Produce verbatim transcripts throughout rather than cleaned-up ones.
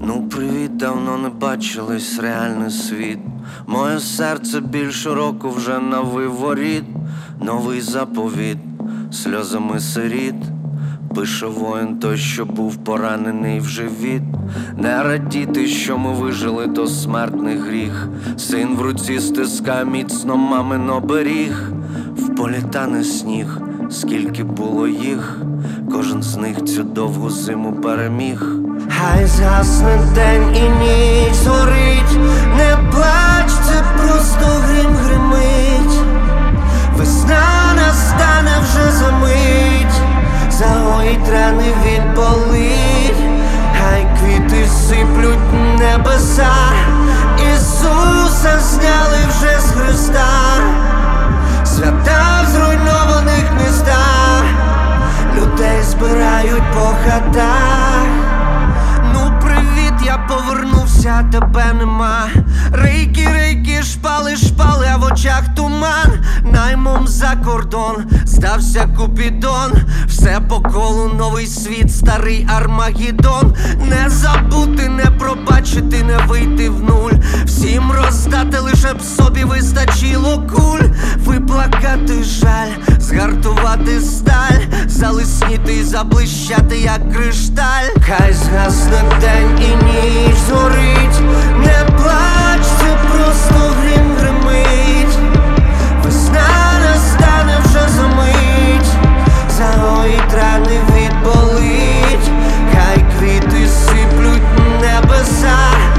Ну привіт, давно не бачились, реальний світ. Моє серце більше року вже на виворіт. Новий заповіт, сльозами сиріт. Пише воїн той, що був поранений в живіт. Не радіти, що ми вижили, то смертний гріх. Син в руці стискає міцно мамин оберіг. В полі тане сніг, скільки було їх. Кожен з них цю довгу зиму переміг. Хай згасне день і ніч зорить. Не плач, це просто грім гримить. Весна настане вже за мить. Загоїть рани, відболить. Хай квіти сиплють небеса. Ісуса зняли вже з хреста. Свята в зруйнованих містах. Людей збирають по хатах. Ну привіт, я повернувся, тебе нема. Рейки, рейки, шпали, шпали, а в очах туман. Наймом за кордон, здався Купідон. Все по колу, новий світ, старий Армагеддон. Не забути, не пробачити, не вийти в нуль. Всім роздати, лише б собі вистачило куль. Виплакати жаль, згартувати сталь. Залисніти й заблищати, як кришталь. Хай згасне день і ніч зорить. Не плач, це просто грім гримить. Весна настане вже за мить. Загоїть рани, відболить. Хай квіти сиплють небеса.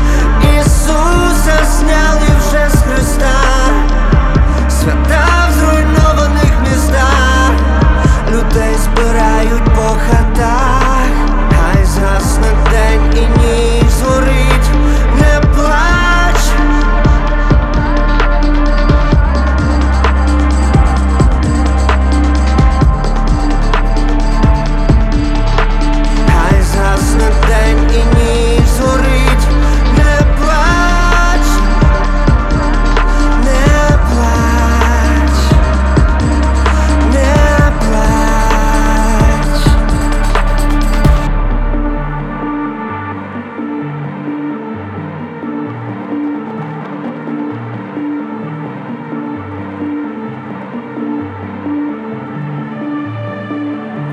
Ісуса зняли вже з хреста. Свята в зруйнованих містах. Людей збирають по хатах. Хай згасне день і ніч згорить. Не плач. Хай згасне день і ніч згорить. Не плач. Не плач. Не плач.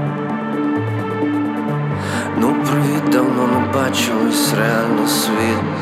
Ну привіт, давно не бачились, реально світ.